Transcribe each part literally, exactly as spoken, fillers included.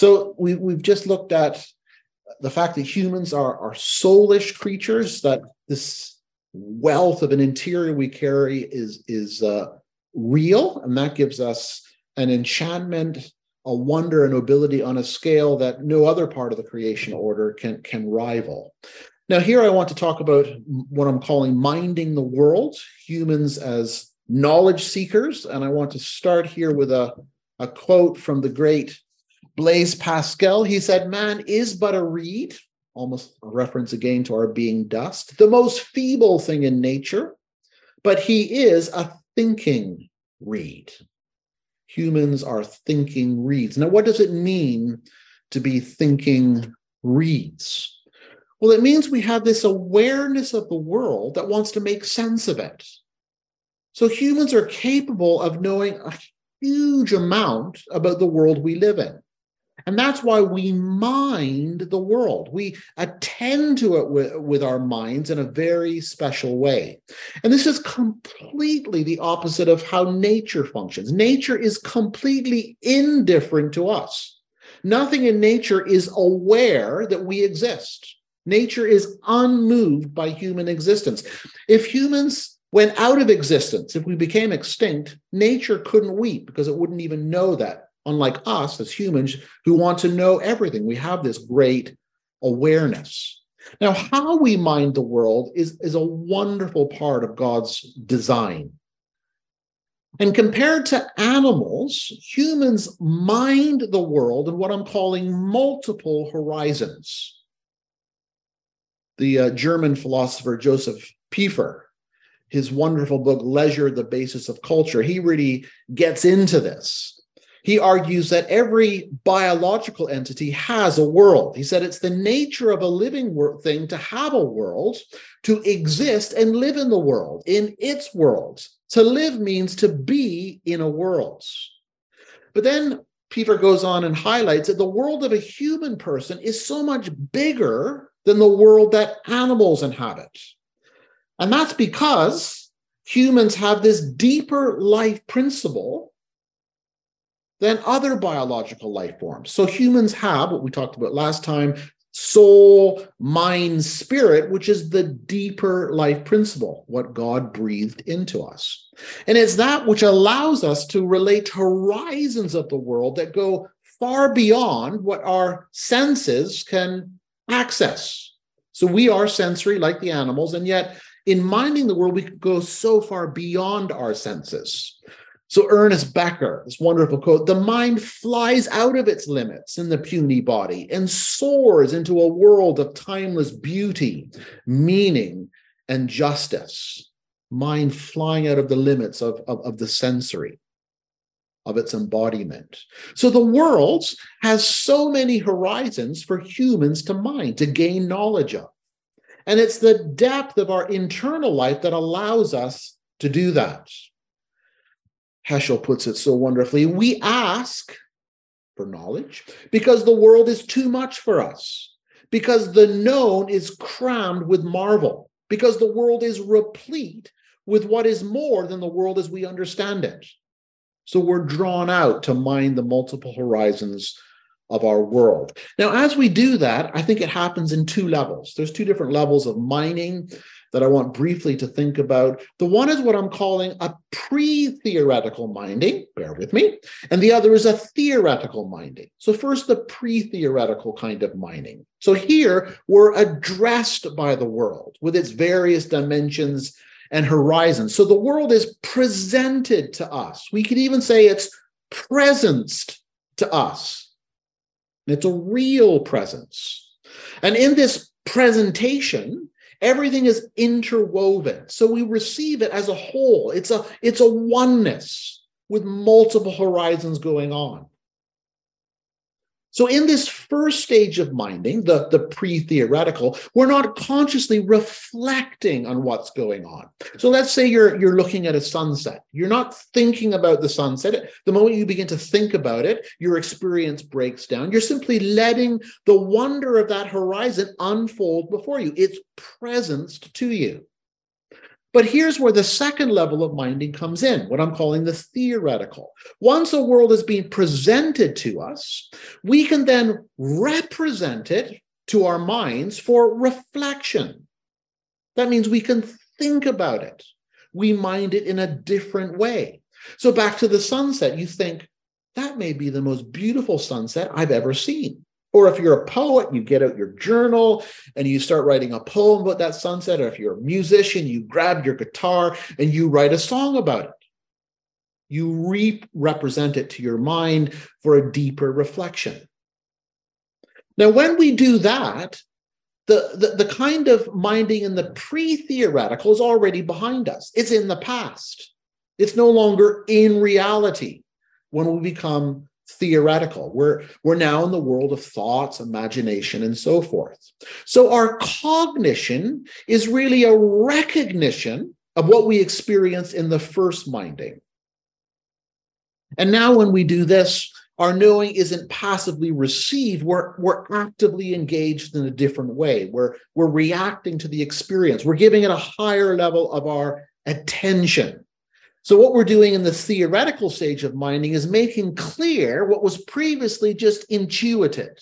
So we, we've just looked at the fact that humans are, are soulish creatures, that this wealth of an interior we carry is, is uh, real, and that gives us an enchantment, a wonder, and nobility on a scale that no other part of the creation order can, can rival. Now, here I want to talk about what I'm calling minding the world, humans as knowledge seekers, and I want to start here with a, a quote from the great Blaise Pascal. He said, "Man is but a reed," almost a reference again to our being dust, "the most feeble thing in nature, but he is a thinking reed." Humans are thinking reeds. Now, what does it mean to be thinking reeds? Well, it means we have this awareness of the world that wants to make sense of it. So humans are capable of knowing a huge amount about the world we live in. And that's why we mind the world. We attend to it with, with our minds in a very special way. And this is completely the opposite of how nature functions. Nature is completely indifferent to us. Nothing in nature is aware that we exist. Nature is unmoved by human existence. If humans went out of existence, if we became extinct, nature couldn't weep because it wouldn't even know that. Unlike us as humans who want to know everything, we have this great awareness. Now, how we mind the world is, is a wonderful part of God's design. And compared to animals, humans mind the world in what I'm calling multiple horizons. The uh, German philosopher Joseph Pieper, his wonderful book, Leisure, the Basis of Culture, he really gets into this. He argues that every biological entity has a world. He said it's the nature of a living thing to have a world, to exist and live in the world, in its world. To live means to be in a world. But then Peter goes on and highlights that the world of a human person is so much bigger than the world that animals inhabit. And that's because humans have this deeper life principle than other biological life forms. So humans have, what we talked about last time, soul, mind, spirit, which is the deeper life principle, what God breathed into us. And it's that which allows us to relate to horizons of the world that go far beyond what our senses can access. So we are sensory like the animals, and yet in minding the world, we could go so far beyond our senses. So Ernest Becker, this wonderful quote, "The mind flies out of its limits in the puny body and soars into a world of timeless beauty, meaning, and justice." Mind flying out of the limits of, of, of the sensory, of its embodiment. So the world has so many horizons for humans to mind, to gain knowledge of. And it's the depth of our internal life that allows us to do that. Heschel puts it so wonderfully. We ask for knowledge because the world is too much for us, because the known is crammed with marvel, because the world is replete with what is more than the world as we understand it. So we're drawn out to mind the multiple horizons of our world. Now, as we do that, I think it happens in two levels. There's two different levels of mining that I want briefly to think about. The one is what I'm calling a pre-theoretical minding, bear with me, and the other is a theoretical minding. So first, the pre-theoretical kind of minding. So here, we're addressed by the world with its various dimensions and horizons. So the world is presented to us. We could even say it's presenced to us. It's a real presence. And in this presentation, everything is interwoven. So we receive it as a whole. It's a, it's a oneness with multiple horizons going on. So in this first stage of minding, the, the pre-theoretical, we're not consciously reflecting on what's going on. So let's say you're, you're looking at a sunset. You're not thinking about the sunset. The moment you begin to think about it, your experience breaks down. You're simply letting the wonder of that horizon unfold before you. It's presenced to you. But here's where the second level of minding comes in, what I'm calling the theoretical. Once a world is being presented to us, we can then represent it to our minds for reflection. That means we can think about it. We mind it in a different way. So back to the sunset, you think, that may be the most beautiful sunset I've ever seen. Or if you're a poet, you get out your journal and you start writing a poem about that sunset. Or if you're a musician, you grab your guitar and you write a song about it. You re-represent it to your mind for a deeper reflection. Now, when we do that, the, the, the kind of minding in the pre-theoretical is already behind us. It's in the past. It's no longer in reality when we become theoretical. We're, we're now in the world of thoughts, imagination, and so forth. So our cognition is really a recognition of what we experienced in the first minding. And now when we do this, our knowing isn't passively received. We're, we're actively engaged in a different way. We're, we're reacting to the experience. We're giving it a higher level of our attention. So what we're doing in the theoretical stage of minding is making clear what was previously just intuited.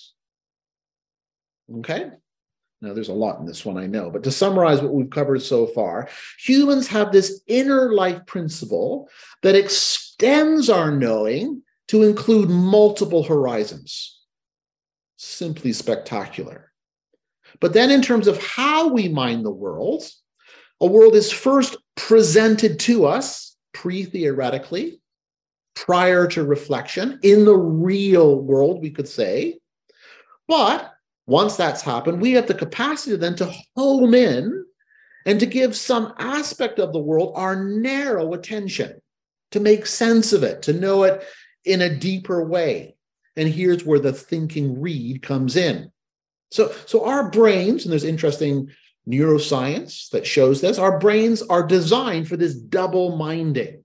Okay? Now, there's a lot in this one, I know, but to summarize what we've covered so far, humans have this inner life principle that extends our knowing to include multiple horizons. Simply spectacular. But then in terms of how we mind the world, a world is first presented to us pre-theoretically, prior to reflection, in the real world, we could say. But once that's happened, we have the capacity then to home in and to give some aspect of the world our narrow attention, to make sense of it, to know it in a deeper way. And here's where the thinking read comes in. So, so our brains, and there's interesting neuroscience that shows this, our brains are designed for this double minding.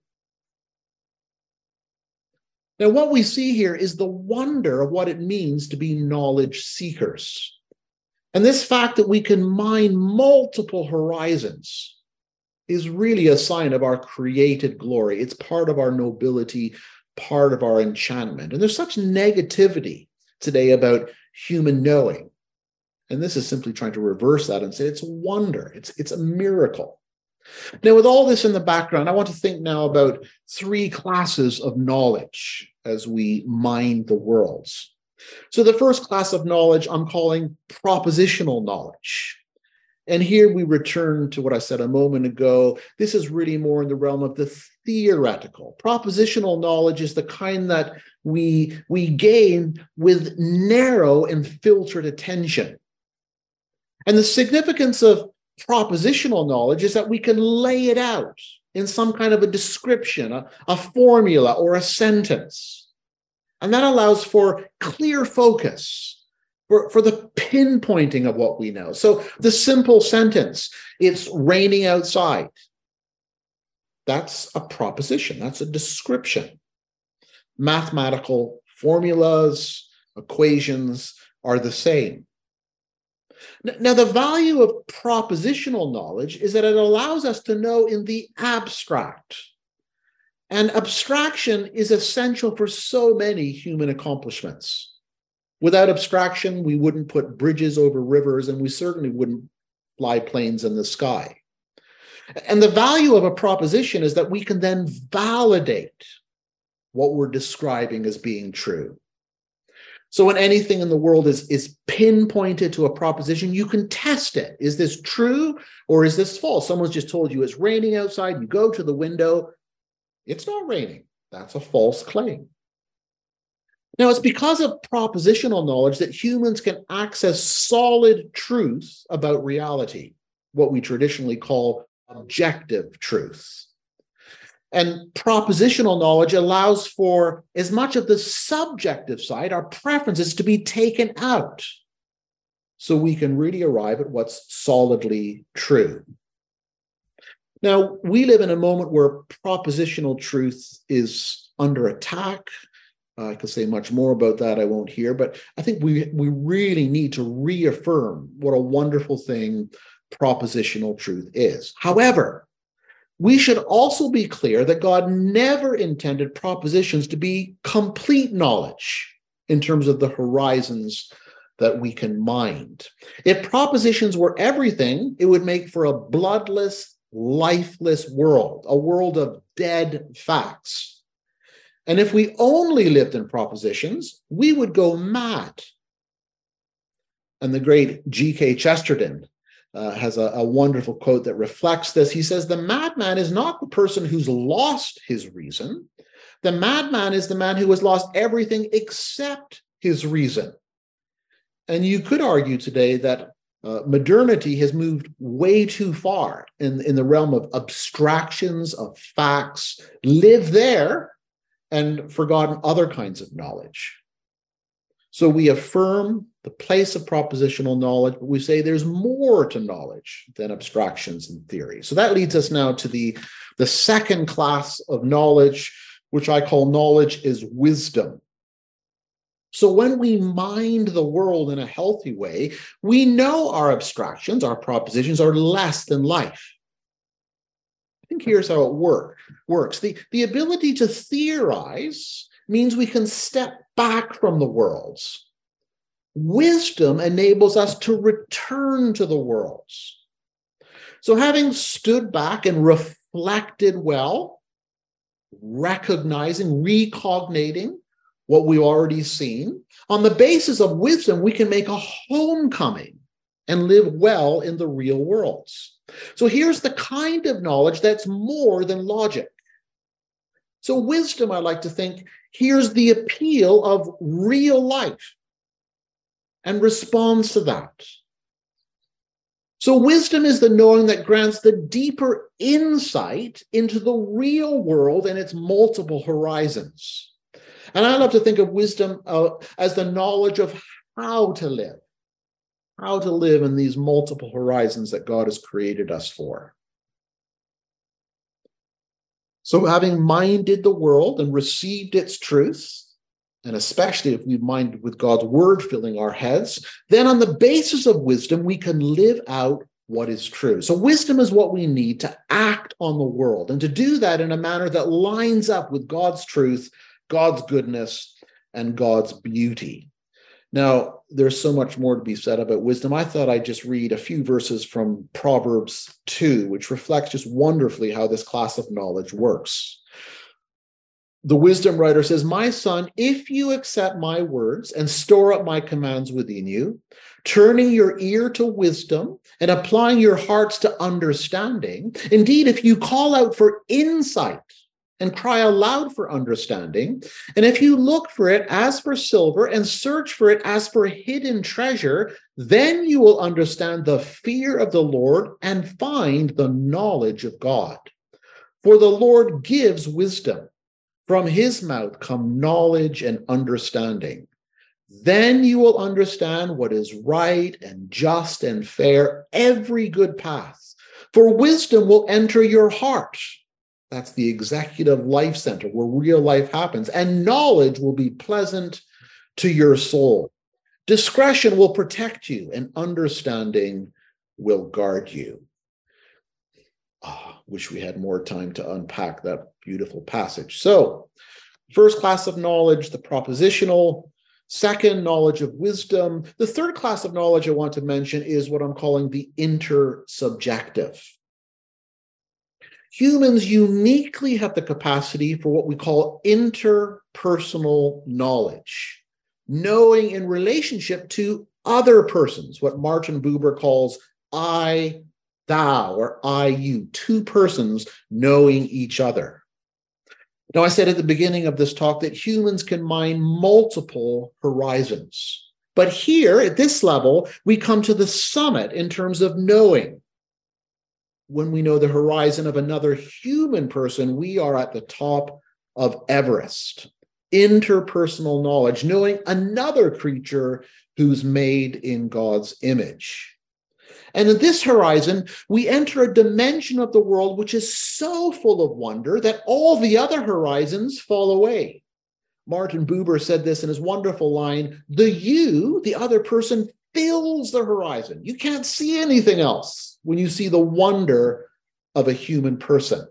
Now, what we see here is the wonder of what it means to be knowledge seekers. And this fact that we can mine multiple horizons is really a sign of our created glory. It's part of our nobility, part of our enchantment. And there's such negativity today about human knowing. And this is simply trying to reverse that and say it's wonder, it's, it's a miracle. Now, with all this in the background, I want to think now about three classes of knowledge as we mind the worlds. So the first class of knowledge I'm calling propositional knowledge. And here we return to what I said a moment ago. This is really more in the realm of the theoretical. Propositional knowledge is the kind that we, we gain with narrow and filtered attention. And the significance of propositional knowledge is that we can lay it out in some kind of a description, a, a formula, or a sentence. And that allows for clear focus, for, for the pinpointing of what we know. So the simple sentence, it's raining outside. That's a proposition. That's a description. Mathematical formulas, equations are the same. Now, the value of propositional knowledge is that it allows us to know in the abstract. And abstraction is essential for so many human accomplishments. Without abstraction, we wouldn't put bridges over rivers, and we certainly wouldn't fly planes in the sky. And the value of a proposition is that we can then validate what we're describing as being true. So when anything in the world is, is pinpointed to a proposition, you can test it. Is this true or is this false? Someone's just told you it's raining outside. You go to the window. It's not raining. That's a false claim. Now, it's because of propositional knowledge that humans can access solid truth about reality, what we traditionally call objective truth. And propositional knowledge allows for as much of the subjective side, our preferences, to be taken out so we can really arrive at what's solidly true. Now, we live in a moment where propositional truth is under attack. Uh, I could say much more about that, I won't here, but I think we, we really need to reaffirm what a wonderful thing propositional truth is. However, we should also be clear that God never intended propositions to be complete knowledge in terms of the horizons that we can mind. If propositions were everything, it would make for a bloodless, lifeless world, a world of dead facts. And if we only lived in propositions, we would go mad. And the great G K Chesterton uh, has a, a wonderful quote that reflects this. He says, "The madman is not the person who's lost his reason. The madman is the man who has lost everything except his reason." And you could argue today that uh, modernity has moved way too far in, in the realm of abstractions, of facts, live there, and forgotten other kinds of knowledge. So we affirm the place of propositional knowledge, but we say there's more to knowledge than abstractions and theory. So that leads us now to the, the second class of knowledge, which I call knowledge is wisdom. So when we mind the world in a healthy way, we know our abstractions, our propositions are less than life. I think here's how it work, works. The, the ability to theorize means we can step back from the worlds. Wisdom enables us to return to the worlds. So having stood back and reflected well, recognizing, recognating what we've already seen, on the basis of wisdom, we can make a homecoming and live well in the real worlds. So here's the kind of knowledge that's more than logic. So wisdom, I like to think, here's the appeal of real life and responds to that. So wisdom is the knowing that grants the deeper insight into the real world and its multiple horizons. And I love to think of wisdom uh, as the knowledge of how to live, how to live in these multiple horizons that God has created us for. So having minded the world and received its truth, and especially if we mind with God's word filling our heads, then on the basis of wisdom, we can live out what is true. So wisdom is what we need to act on the world, and to do that in a manner that lines up with God's truth, God's goodness, and God's beauty. Now, there's so much more to be said about wisdom. I thought I'd just read a few verses from Proverbs two, which reflects just wonderfully how this class of knowledge works. The wisdom writer says, "My son, if you accept my words and store up my commands within you, turning your ear to wisdom and applying your hearts to understanding, indeed, if you call out for insight and cry aloud for understanding, and if you look for it as for silver and search for it as for hidden treasure, then you will understand the fear of the Lord and find the knowledge of God. For the Lord gives wisdom. From his mouth come knowledge and understanding. Then you will understand what is right and just and fair, every good path. For wisdom will enter your heart." That's the executive life center where real life happens. "And knowledge will be pleasant to your soul. Discretion will protect you, and understanding will guard you." Ah, wish we had more time to unpack that beautiful passage. So, first class of knowledge, the propositional. Second, knowledge of wisdom. The third class of knowledge I want to mention is what I'm calling the intersubjective. Humans uniquely have the capacity for what we call interpersonal knowledge, knowing in relationship to other persons, what Martin Buber calls I, thou, or I, you, two persons knowing each other. Now, I said at the beginning of this talk that humans can mine multiple horizons. But here, at this level, we come to the summit in terms of knowing. When we know the horizon of another human person, we are at the top of Everest. Interpersonal knowledge, knowing another creature who's made in God's image. And in this horizon, we enter a dimension of the world which is so full of wonder that all the other horizons fall away. Martin Buber said this in his wonderful line, "The you, the other person, fills the horizon. You can't see anything else when you see the wonder of a human person.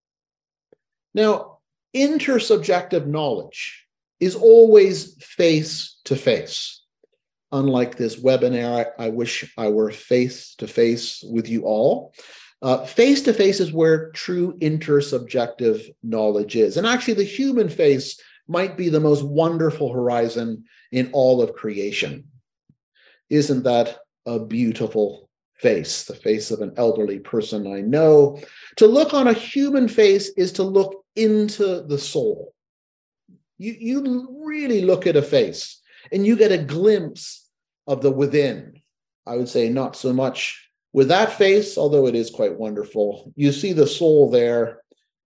Now, intersubjective knowledge is always face-to-face. Unlike this webinar, I, I wish I were face-to-face with you all. Uh, face-to-face is where true intersubjective knowledge is. And actually, the human face might be the most wonderful horizon in all of creation. Isn't that a beautiful face? The face of an elderly person I know. To look on a human face is to look into the soul. You, you really look at a face and you get a glimpse of the within. I would say not so much with that face, although it is quite wonderful. You see the soul there.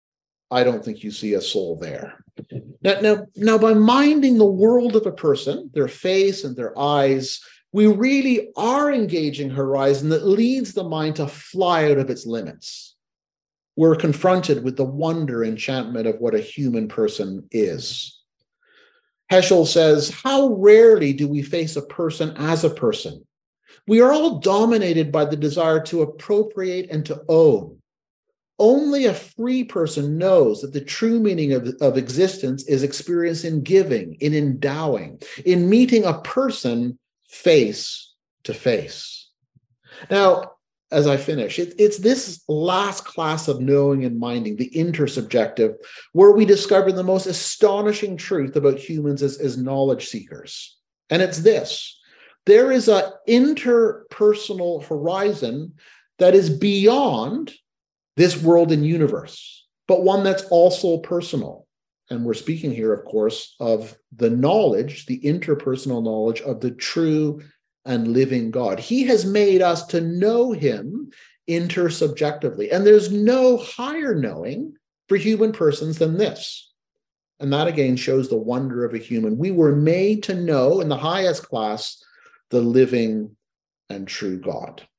I don't think you see a soul there. Now, now, now, by minding the world of a person, their face and their eyes, we really are engaging a horizon that leads the mind to fly out of its limits. We're confronted with the wonder, enchantment of what a human person is. Heschel says, how rarely do we face a person as a person? We are all dominated by the desire to appropriate and to own. Only a free person knows that the true meaning of, of existence is experienced in giving, in endowing, in meeting a person face to face. Now, as I finish, it, it's this last class of knowing and minding, the intersubjective, where we discover the most astonishing truth about humans as, as knowledge seekers. And it's this: there is an interpersonal horizon that is beyond this world and universe, but one that's also personal. And we're speaking here, of course, of the knowledge, the interpersonal knowledge of the true and living God. He has made us to know him intersubjectively. And there's no higher knowing for human persons than this. And that again shows the wonder of a human. We were made to know in the highest class the living and true God.